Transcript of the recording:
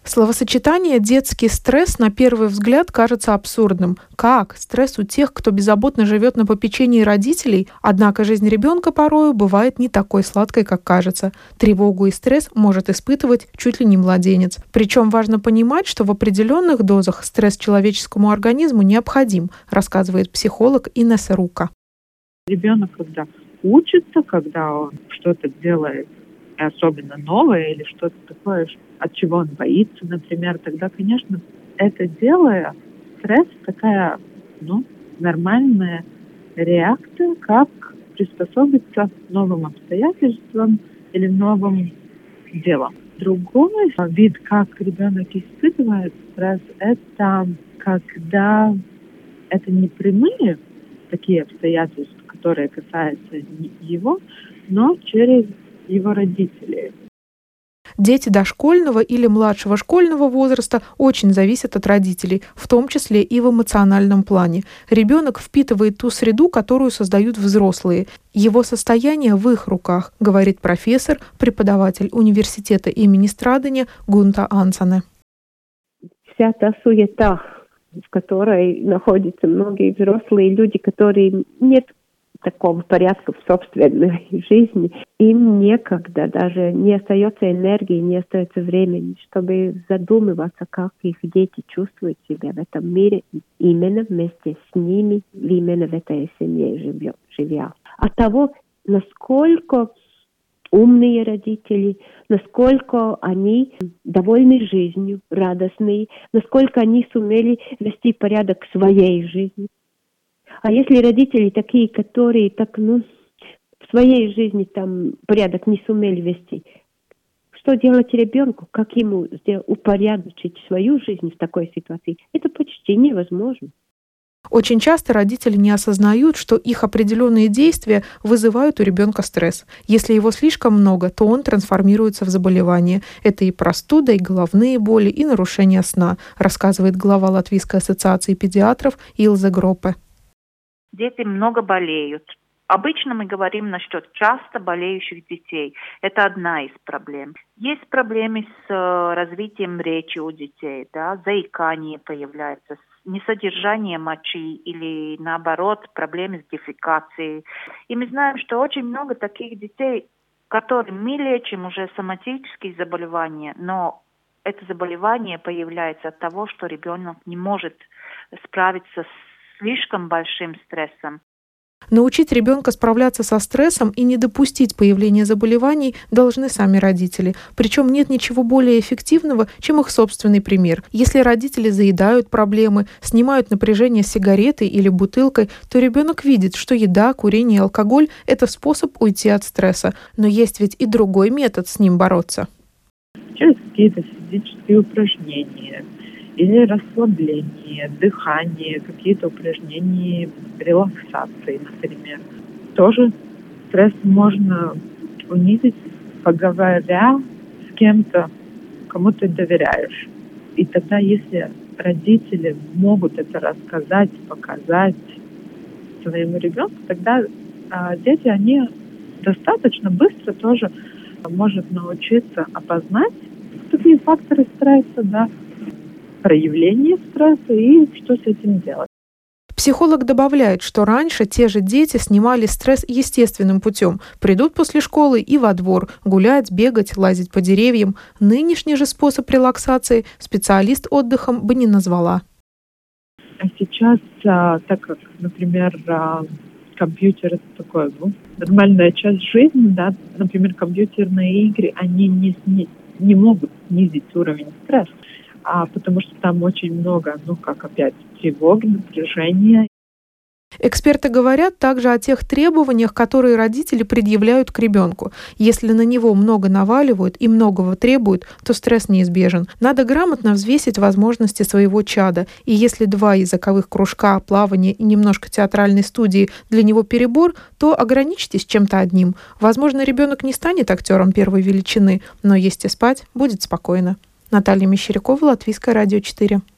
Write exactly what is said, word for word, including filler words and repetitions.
Словосочетание «детский стресс» на первый взгляд кажется абсурдным. Как? Стресс у тех, кто беззаботно живет на попечении родителей? Однако жизнь ребенка порою бывает не такой сладкой, как кажется. Тревогу и стресс может испытывать чуть ли не младенец. Причем важно понимать, что в определенных дозах стресс человеческому организму необходим, рассказывает психолог Инесса Рука. Ребенок, когда учится, когда он что-то делает, особенно новое или что-то такое, от чего он боится, например, тогда, конечно, это делая, стресс такая, ну, нормальная реакция, как приспособиться к новым обстоятельствам или новым делам. Другой вид, как ребенок испытывает стресс, это когда это не прямые такие обстоятельства, которые касаются его, но через его родителей. Дети дошкольного или младшего школьного возраста очень зависят от родителей, в том числе и в эмоциональном плане. Ребенок впитывает ту среду, которую создают взрослые. Его состояние в их руках, говорит профессор, преподаватель университета имени Страдания Гунта Ансане. Вся та суета, в которой находятся многие взрослые люди, которые нет такого порядка в собственной жизни, им некогда, даже не остается энергии, не остается времени, чтобы задумываться, как их дети чувствуют себя в этом мире, именно вместе с ними, именно в этой семье живя. От того, насколько умные родители, насколько они довольны жизнью, радостные, насколько они сумели вести порядок в своей жизни. А если родители такие, которые так, ну, в своей жизни там порядок не сумели вести, что делать ребенку? Как ему упорядочить свою жизнь в такой ситуации? Это почти невозможно. Очень часто родители не осознают, что их определенные действия вызывают у ребенка стресс. Если его слишком много, то он трансформируется в заболевание. Это и простуда, и головные боли, и нарушение сна, рассказывает глава Латвийской ассоциации педиатров Илзе Гропе. Дети много болеют. Обычно мы говорим насчет часто болеющих детей. Это одна из проблем. Есть проблемы с развитием речи у детей, да, заикание появляется, несодержание мочи или, наоборот, проблемы с дефекацией. И мы знаем, что очень много таких детей, которым мы лечим уже соматические заболевания, но это заболевание появляется от того, что ребенок не может справиться с слишком большим стрессом. Научить ребенка справляться со стрессом и не допустить появления заболеваний должны сами родители. Причем нет ничего более эффективного, чем их собственный пример. Если родители заедают проблемы, снимают напряжение сигаретой или бутылкой, то ребенок видит, что еда, курение и алкоголь – это способ уйти от стресса. Но есть ведь и другой метод с ним бороться. Через какие-то физические упражнения или расслабление, дыхание, какие-то упражнения релаксации, например. Тоже стресс можно унизить, поговоря с кем-то, кому ты доверяешь. И тогда, если родители могут это рассказать, показать своему ребенку, тогда а, дети, они достаточно быстро тоже могут научиться опознать такие факторы стресса, да, проявление стресса и что с этим делать. Психолог добавляет, что раньше те же дети снимали стресс естественным путем. Придут после школы и во двор, гулять, бегать, лазить по деревьям. Нынешний же способ релаксации специалист отдыхом бы не назвала. А сейчас, а, так как, например, а, компьютер — это такое, ну, нормальная часть жизни, да, например, компьютерные игры, они не, не, не могут снизить уровень стресса. А потому что там очень много, ну, как опять, тревоги, напряжения. Эксперты говорят также о тех требованиях, которые родители предъявляют к ребенку. Если на него много наваливают и многого требуют, то стресс неизбежен. Надо грамотно взвесить возможности своего чада. И если два языковых кружка, плавание и немножко театральной студии для него перебор, то ограничьтесь чем-то одним. Возможно, ребенок не станет актером первой величины, но есть и спать будет спокойно. Наталья Мещерякова, Латвийское радио четыре.